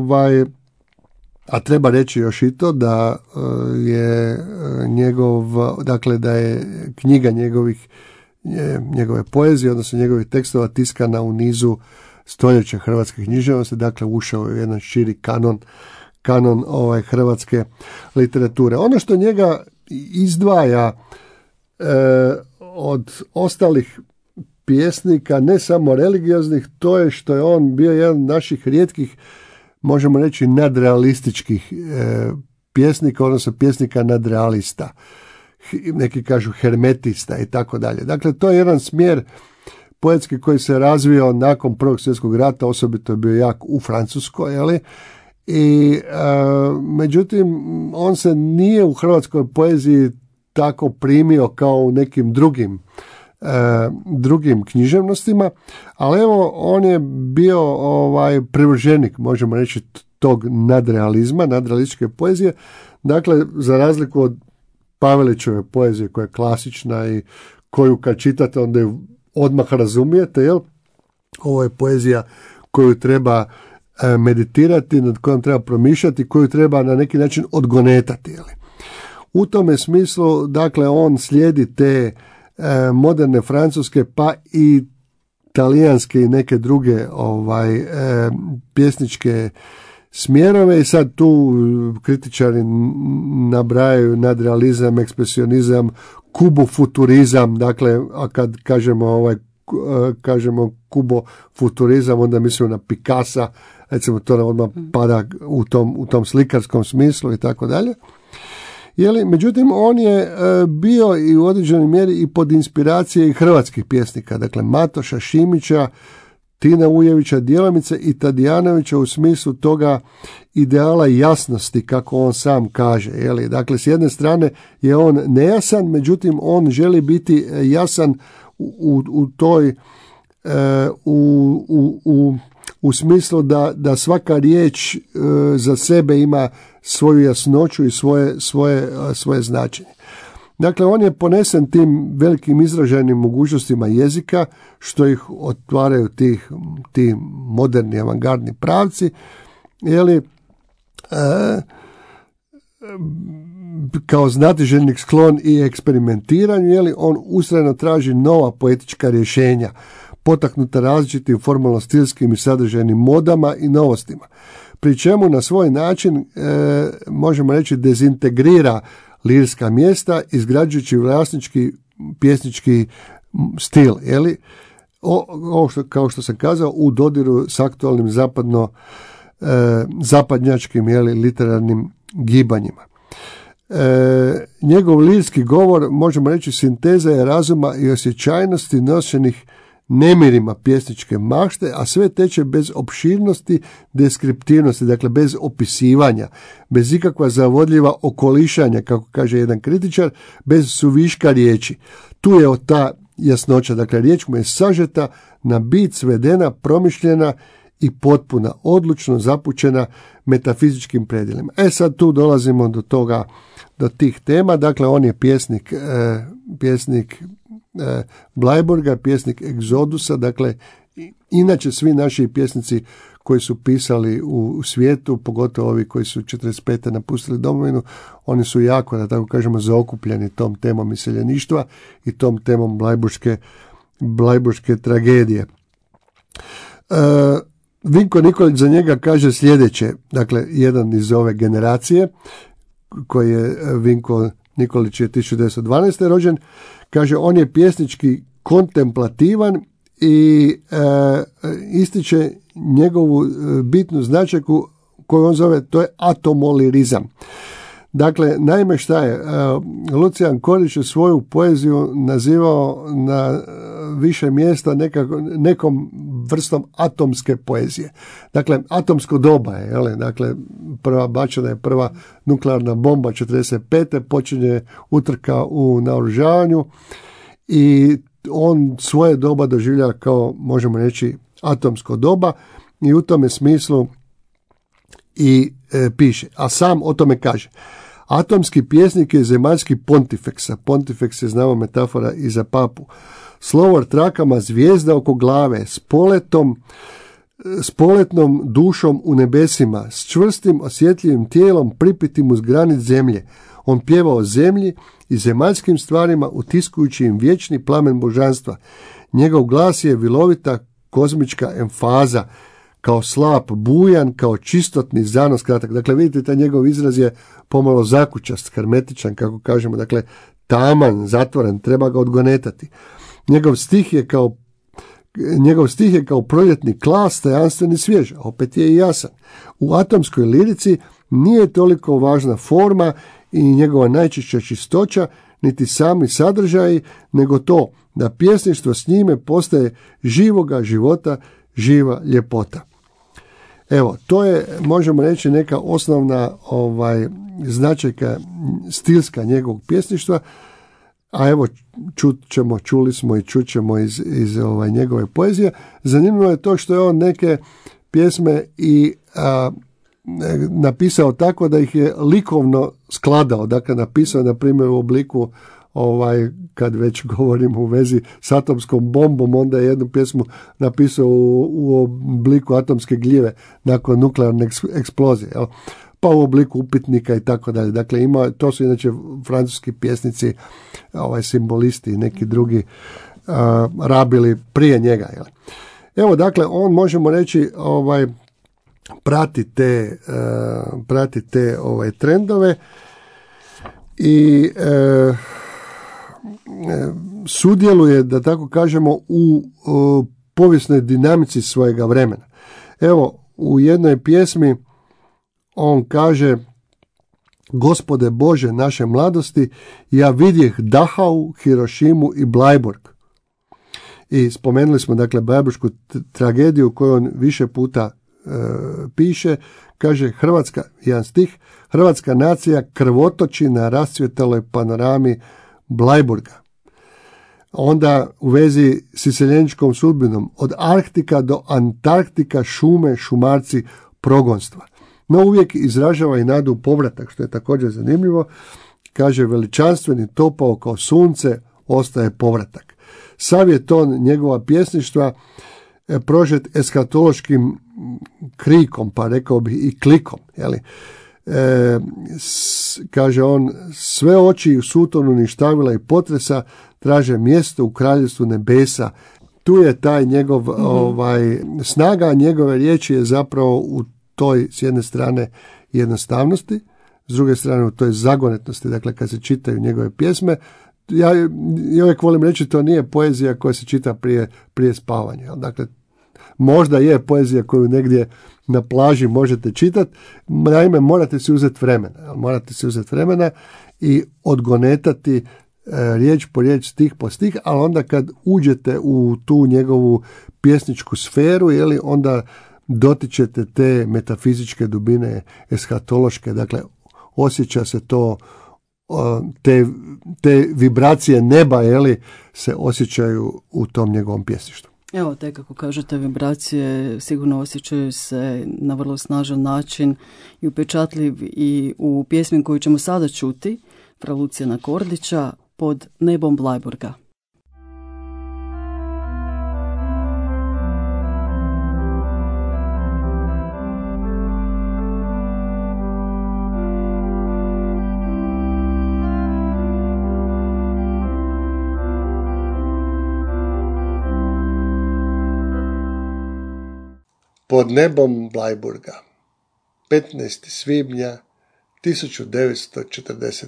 a treba reći još i to da je da je knjiga njegove poezije, odnosno njegovih tekstova tiskana u nizu stoljeća hrvatske književnosti, dakle ušao je jedan širi kanon hrvatske literature. Ono što njega izdvaja od ostalih pjesnika, ne samo religioznih, to je što je on bio jedan od naših rijetkih, možemo reći, nadrealističkih pjesnika, odnosno pjesnika nadrealista. Neki kažu hermetista i tako dalje. Dakle, to je jedan smjer poetski koji se razvio nakon Prvog svjetskog rata, osobito je bio jak u Francuskoj, i međutim, on se nije u hrvatskoj poeziji tako primio kao u nekim drugim književnostima, ali evo on je bio privrženik, možemo reći, tog nadrealizma, nadrealističke poezije. Dakle, za razliku od Pavelićeve poezije koja je klasična i koju kad čitate onda ju odmah razumijete, jel? Ovo je poezija koju treba meditirati, nad kojom treba promišljati, koju treba na neki način odgonetati, jel? U tome smislu, dakle, on slijedi te moderne francuske pa i talijanske i neke druge pjesničke smjerove i sad tu kritičari nabrajaju nadrealizam, ekspresionizam, kubofuturizam, dakle, a kad kažemo kubofuturizam, onda mislimo na Picassa, recimo to nam odmah pada u tom slikarskom smislu i tako dalje. Međutim, on je bio i u određenoj mjeri i pod inspiracije i hrvatskih pjesnika, dakle Matoša, Šimića, Tina Ujevića, Djelamice i Tadijanovića u smislu toga ideala jasnosti, kako on sam kaže. Dakle, s jedne strane je on nejasan, međutim, on želi biti jasan u smislu da svaka riječ za sebe ima svoju jasnoću i svoje značenje. Dakle, on je ponesen tim velikim izražajnim mogućnostima jezika, što ih otvaraju ti moderni avangardni pravci, kao znatiželjnik sklon i eksperimentiranju, on ustrajno traži nova poetička rješenja, potaknuta različitim formalno-stilskim i sadržajnim modama i novostima, pri čemu na svoj način, možemo reći, dezintegrira lirska mjesta, izgrađujući vlasnički pjesnički stil, kao što sam kazao, u dodiru s aktualnim zapadnjačkim literarnim gibanjima. Njegov lirski govor, možemo reći, sinteza je razuma i osjećajnosti nošenih nemirima pjesničke mašte, a sve teče bez opširnosti, deskriptivnosti, dakle bez opisivanja, bez ikakva zavodljiva okolišanja, kako kaže jedan kritičar, bez suviška riječi. Tu je ta jasnoća, dakle riječ mu je sažeta, na bit svedena, promišljena i potpuna, odlučno zapućena metafizičkim predjelima. Sad tu dolazimo do tih tema. Dakle, on je pjesnik Bleiburga, pjesnik Egzodusa, dakle, inače svi naši pjesnici koji su pisali u svijetu, pogotovo ovi koji su 45. napustili domovinu, oni su jako, da tako kažemo, zaokupljeni tom temom iseljeništva i tom temom Bleiburške tragedije. Vinko Nikolić za njega kaže sljedeće, dakle, jedan iz ove generacije, koji je Vinko Nikolić je 1912. rođen, kaže, on je pjesnički kontemplativan i ističe njegovu bitnu značajku koju on zove, to je atomolirizam. Dakle, naime šta je, Lucijan Kordić je svoju poeziju nazivao na više mjesta nekom vrstom atomske poezije. Dakle, atomsko doba je, dakle, bačena je prva nuklearna bomba 1945. počinje utrka u naoružavanju i on svoje doba doživlja kao, možemo reći, atomsko doba i u tome smislu i piše, a sam o tome kaže: atomski pjesnik je zemaljski pontifeksa. Pontifeks je, znamo, metafora i za papu. Slovor trakama zvijezda oko glave, s poletnom dušom u nebesima, s čvrstim osjetljivim tijelom pripitim uz granic zemlje. On pjeva o zemlji i zemaljskim stvarima, utiskujući im vječni plamen božanstva. Njegov glas je vilovita kozmička emfaza, kao slap bujan, kao čistotni zanos kratak. Dakle, vidite, taj njegov izraz je pomalo zakučast, hermetičan, kako kažemo, dakle, taman, zatvoren, treba ga odgonetati. Njegov stih je kao proljetni klas, tajanstven i svjež, opet je i jasan. U atomskoj lirici nije toliko važna forma i njegova najčišća čistoća, niti sami sadržaji, nego to da pjesništvo s njime postaje živoga života, živa ljepota. Evo, to je, možemo reći, neka osnovna značajka stilska njegovog pjesništva, a evo čuli smo i čućemo iz njegove poezije. Zanimljivo je to što je on neke pjesme i napisao tako da ih je likovno skladao. Dakle, napisao je, na primjer, u obliku, kad već govorimo u vezi s atomskom bombom, onda je jednu pjesmu napisao u obliku atomske gljive nakon nuklearne eksplozije. Jel? Pa u obliku upitnika i tako dalje. Dakle, to su inače francuski pjesnici, simbolisti i neki drugi rabili prije njega. Jel? Evo, dakle, on, možemo reći, prati te trendove i sudjeluje, da tako kažemo, u povijesnoj dinamici svojega vremena. Evo, u jednoj pjesmi on kaže: Gospode Bože naše mladosti, ja vidjeh Dachau, Hirošimu i Blajburg. I spomenuli smo, dakle, blajburšku tragediju koju on više puta piše. Kaže Hrvatska, jedan stih: Hrvatska nacija krvotoči na rascvjetaloj panorami Blajburga. Onda u vezi s iseljeničkom sudbinom, od Arktika do Antarktika šume, šumarci, progonstva. No uvijek izražava i nadu povratak, što je također zanimljivo. Kaže: veličanstveni topao kao sunce, ostaje povratak. Sav je ton njegova pjesništva prožet eskatološkim krikom, pa rekao bih i klikom. Jeli? Kaže on: sve oči u sutonu ništavila i potresa traže mjesto u kraljevstvu nebesa. Tu je taj njegov snaga njegove riječi je zapravo u toj, s jedne strane, jednostavnosti, s druge strane u toj zagonetnosti. Dakle, kad se čitaju njegove pjesme, ja uvijek volim reći, to nije poezija koja se čita prije spavanja. Dakle, možda je poezija koju negdje na plaži možete čitati, naime morate si uzeti vremena i odgonetati riječ po riječ, stih po stih, ali onda kad uđete u tu njegovu pjesničku sferu, onda dotičete te metafizičke dubine, eskatološke, dakle osjeća se to, te vibracije neba, se osjećaju u tom njegovom pjesništvu. Evo, te, kako kažete, vibracije sigurno osjećaju se na vrlo snažan način i upečatljiv i u pjesmi koju ćemo sada čuti, fra Lucijana Kordića, Pod nebom Blajburga. Pod nebom Blajburga, 15. svibnja 1945.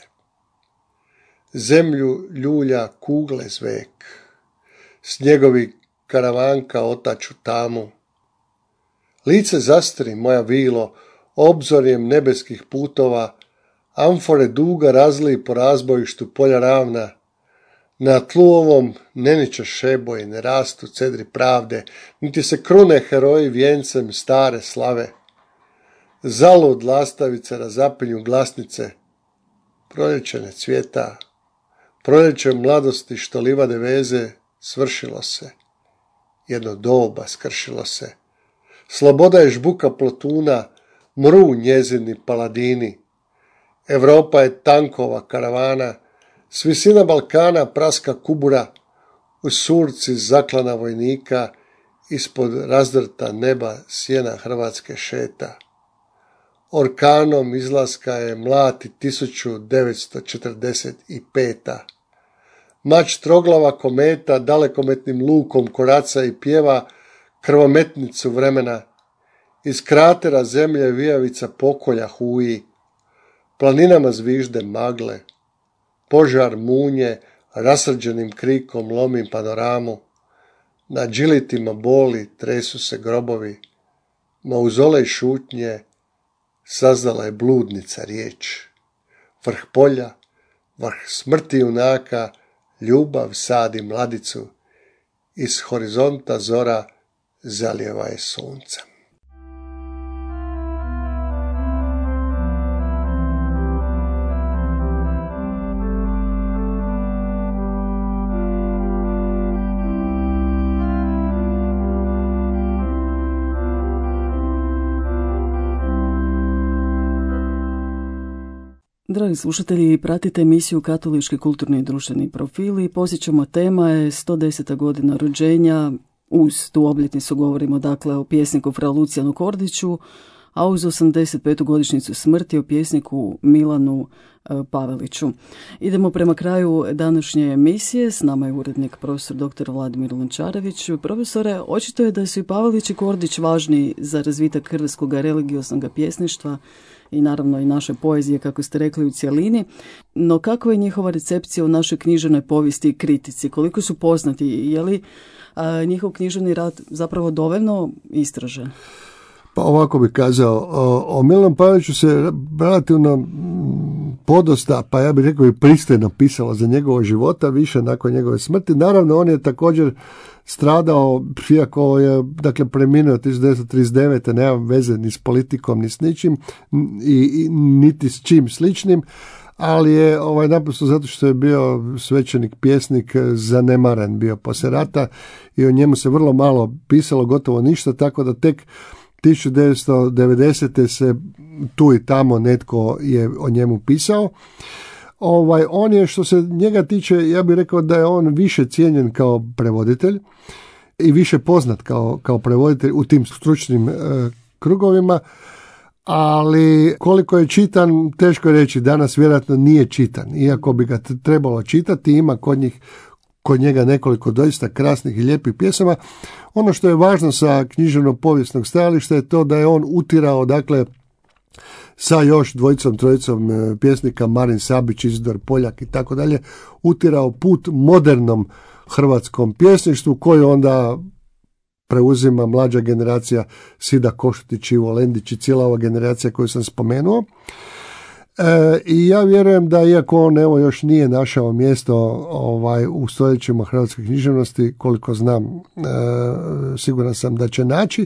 Zemlju ljulja kugle zvek, snjegovi karavanka otaču tamu. Lice zastri moja vilo, obzorjem nebeskih putova, amfore duga razliji po razbojištu polja ravna. Na tlu ovom ne niče šeboj, ne rastu cedri pravde, niti se krune heroji vijencem stare slave. zalud lastavice razapinju glasnice, proljeće ne cvjeta, proljeće mladosti što livade veze svršilo se, jedno doba skršilo se, sloboda je žbuka plotuna, mru njezini paladini, Europa je tankova karavana, s visina Balkana praska kubura, u surci zaklana vojnika, ispod razdrta neba sjena Hrvatske šeta. Orkanom izlaska je mlati 1945. Mač troglava kometa dalekometnim lukom koraca i pjeva krvometnicu vremena. Iz kratera zemlje vijavica pokolja huji, planinama zvižde magle, požar munje rasrđenim krikom lomi panoramu, na džilitima boli tresu se grobovi, mauzolej šutnje sazdala je bludnica riječ. Vrh polja, vrh smrti junaka, ljubav sadi mladicu, iz horizonta zora zalijeva je suncem. Dragi slušatelji, pratite emisiju Katolički kulturni i društveni profili. Posjećamo, tema je 110. godina rođenja. Uz tu obljetnicu govorimo dakle o pjesniku fra Lucijanu Kordiću, a uz 85. godišnjicu smrti o pjesniku Milanu Paveliću. Idemo prema kraju današnje emisije. S nama je urednik profesor dr. Vladimir Lončarević. Profesore, očito je da su i Pavelić i Kordić važni za razvitak hrvatskog religioznog pjesništva i naravno i naše poezije, kako ste rekli, u cjelini. No kakva je njihova recepcija u našoj književnoj povijesti i kritici? Koliko su poznati? Je li njihov književni rad zapravo dovoljno istražen? Pa ovako bih kazao, o Milanu Paveliću se relativno podosta, pa ja bih rekao i pristojno pisalo za njegovog života, više nakon njegove smrti. Naravno, on je također stradao, iako je dakle preminuo 1939. nema veze ni s politikom, ni s ničim, i niti s čim sličnim, ali je naprosto zato što je bio svećenik, pjesnik, zanemaren bio poslije rata i o njemu se vrlo malo pisalo, gotovo ništa, tako da tek 1990. se tu i tamo netko je o njemu pisao. On je, što se njega tiče, ja bih rekao da je on više cijenjen kao prevoditelj i više poznat kao prevoditelj u tim stručnim krugovima, ali koliko je čitan, teško je reći. Danas vjerojatno nije čitan, iako bi ga trebalo čitati. Ima kod njega nekoliko doista krasnih i lijepih pjesama. Ono što je važno sa književno-povijesnog stajališta je to da je on utirao, dakle, sa još dvojicom, trojicom pjesnika, Marin Sabić, Izidor Poljak i tako dalje, utirao put modernom hrvatskom pjesništvu koji onda preuzima mlađa generacija, Sida Košutić, Ivo Lendić i cijela ova generacija koju sam spomenuo. I ja vjerujem da iako on još nije našao mjesto u stoljećima hrvatske književnosti, koliko znam, siguran sam da će naći.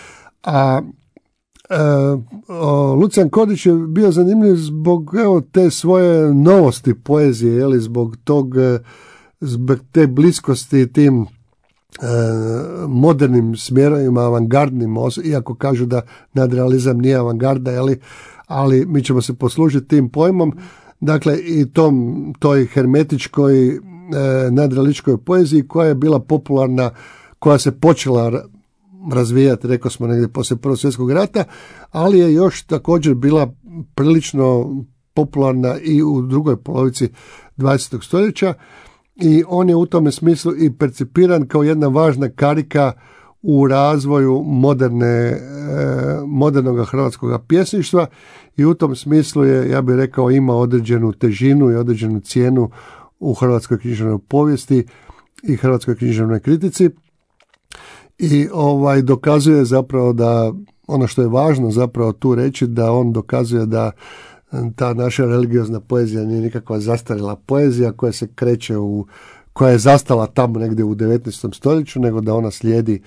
Lucijan Kordić je bio zanimljiv zbog te svoje novosti poezije, zbog te bliskosti tim modernim smjerovima, avangardnim, iako kažu da nadrealizam nije avangarda, ali mi ćemo se poslužiti tim pojmom, dakle i toj hermetičkoj nadrealističkoj poeziji koja je bila popularna, koja se počela razvijati, rekao smo, negdje poslije Prvog svjetskog rata, ali je još također bila prilično popularna i u drugoj polovici 20. stoljeća i on je u tome smislu i percipiran kao jedna važna karika u razvoju modernog hrvatskog pjesništva i u tom smislu je, ja bih rekao, ima određenu težinu i određenu cijenu u hrvatskoj književnoj povijesti i hrvatskoj književnoj kritici. I dokazuje zapravo da, ono što je važno zapravo tu reći, da on dokazuje da ta naša religiozna poezija nije nikakva zastarjela poezija koja se kreće koja je zastala tamo negdje u 19. stoljeću, nego da ona slijedi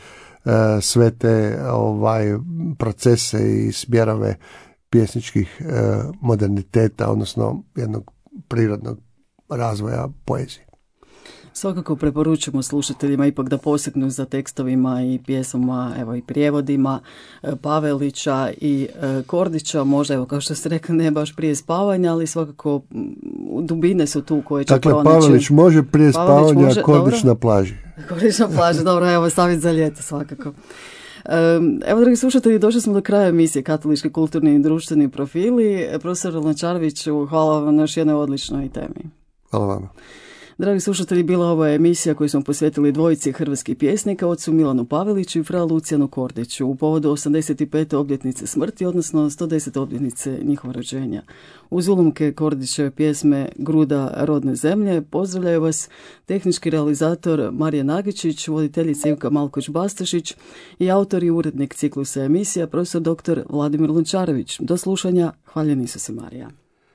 sve te procese i smjerove pjesničkih moderniteta, odnosno jednog prirodnog razvoja poezije. Svakako preporučujemo slušateljima ipak da posegnu za tekstovima i pjesmama, evo i prijevodima Pavelića i Kordića, možda evo kao što ste rekli ne baš prije spavanja, ali svakako dubine su tu koje će pronaći. Dakle, Pavelić može prije spavanja, a Kordić na plaži. Kordić na plaži, dobro, evo staviti za ljeto svakako. Evo, dragi slušatelji, došli smo do kraja emisije Katolički kulturni i društveni profili. Profesor Lončareviću, hvala vam na još jednoj odličnoj temi. Hvala vama. Dragi slušatelji, bila ova emisija koju smo posvetili dvojici hrvatskih pjesnika, ocu Milanu Paveliću i fra Lucijanu Kordiću u povodu 85. obljetnice smrti, odnosno 110. obljetnice njihova rođenja. Uz ulomke Kordićeve pjesme Gruda rodne zemlje pozdravljaju vas tehnički realizator Marija Nagičić, voditeljica Ivka Malkoć-Bastašić i autor i urednik ciklusa emisija profesor dr. Vladimir Lončarević. Do slušanja, hvaljen Isus i Marija.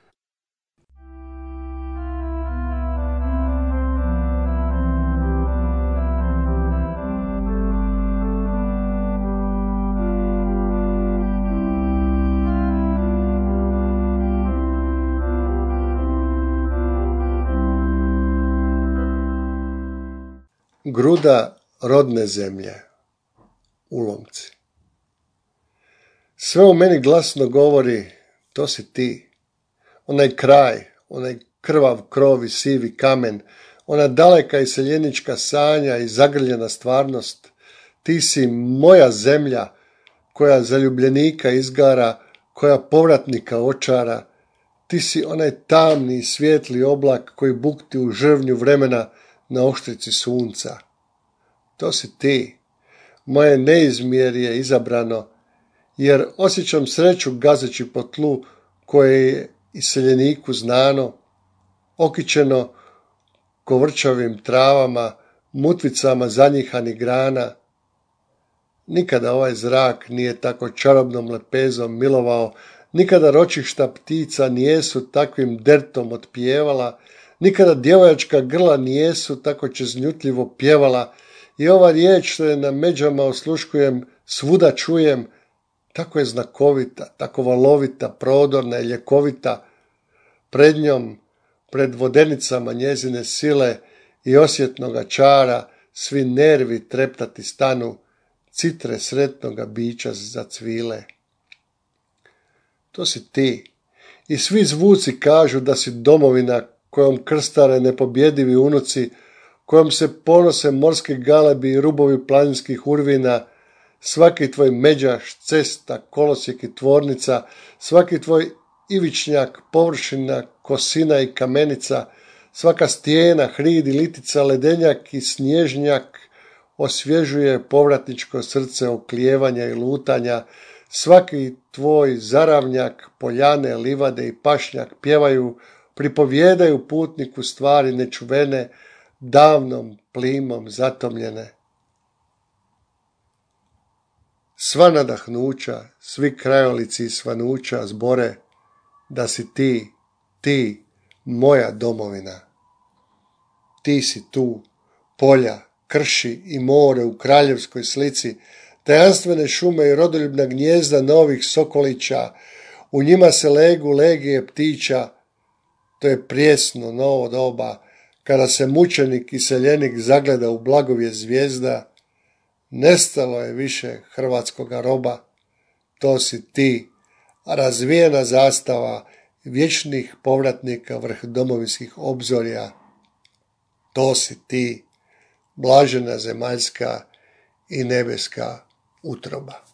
Gruda rodne zemlje, ulomci. Sve u meni glasno govori, to si ti. Onaj kraj, onaj krvav krov i sivi kamen, ona daleka iseljenička sanja i zagrljena stvarnost. Ti si moja zemlja, koja zaljubljenika izgara, koja povratnika očara. Ti si onaj tamni i svijetli oblak koji bukti u žrvnju vremena na oštrici sunca. To si ti, moje neizmjerje izabrano, jer osjećam sreću gazeći po tlu koje je iseljeniku znano, okićeno kovrčavim travama, mutvicama zanjihanih grana. Nikada ovaj zrak nije tako čarobnom lepezom milovao, nikada ročišta ptica nijesu takvim dertom otpjevala, nikada djevojačka grla nijesu tako čeznjutljivo pjevala i ova riječ što je na međama osluškujem, svuda čujem, tako je znakovita, tako valovita, prodorna i ljekovita. Pred njom, pred vodenicama njezine sile i osjetnoga čara, svi nervi treptati stanu, citre sretnoga bića zacvile. To si ti. I svi zvuci kažu da si domovina kojom krstare nepobjedivi unuci, kojom se ponose morski galebi i rubovi planinskih urvina, svaki tvoj međaš, cesta, kolosijek i tvornica, svaki tvoj ivičnjak, površina, kosina i kamenica, svaka stijena, hrid i litica, ledenjak i snježnjak osvježuje povratničko srce oklijevanja i lutanja, svaki tvoj zaravnjak, poljane, livade i pašnjak pjevaju, pripovjedaju putniku stvari nečuvene, davnom plimom zatomljene. Sva nadahnuća, svi krajolici i svanuća zbore da si ti, moja domovina. Ti si tu, polja, krši i more u kraljevskoj slici, tajanstvene šume i rodoljubna gnjezda novih sokolića, u njima se legu legije ptića. To je prijesno novo doba, kada se mučenik i seljenik zagleda u blagovje zvijezda. Nestalo je više hrvatskoga roba, to si ti, razvijena zastava vječnih povratnika vrh domovinskih obzorja. To si ti, blažena zemaljska i nebeska utroba.